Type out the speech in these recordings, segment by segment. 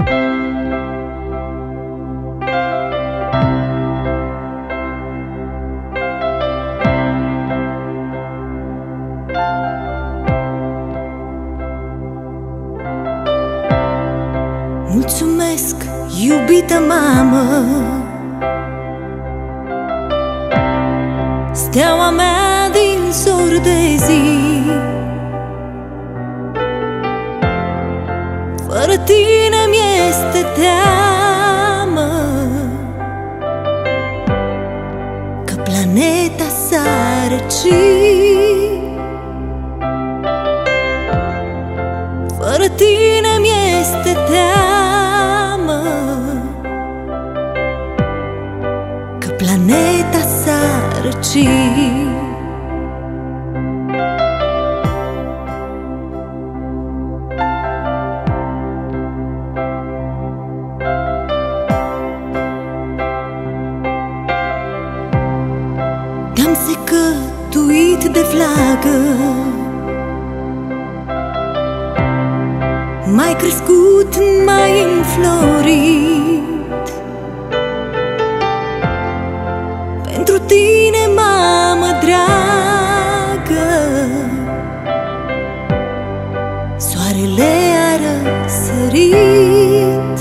Mulțumesc, iubită mamă, steaua mea din zor de zi. Fără tine mi-este teamă că planeta s-ar răci. Fără tine mi-este teamă că planeta s-ar răci. Te-am secătuit de flagă, m-ai crescut, m-ai înflorit. Pentru tine, mamă dragă, soarele a răsărit.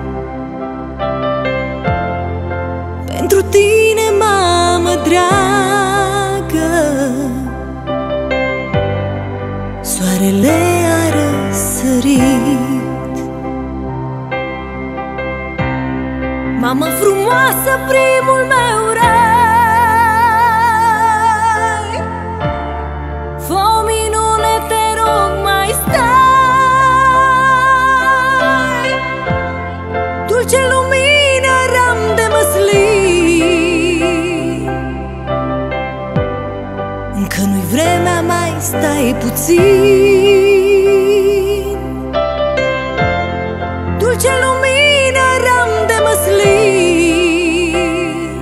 Pentru tine, mamă dragă, soarele a răsărit. Mamă frumoasă, primul meu rai, fă o minune, te rog, mai stai. Dulce lumină, ram de măslin, încă nu-i vremea, mai stai puțin. Dulce lumină, ram de măslin,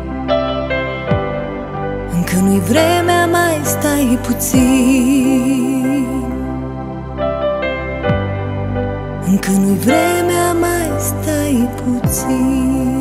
încă nu-i vremea, mai stai puțin. Încă nu-i vremea, mai stai puțin.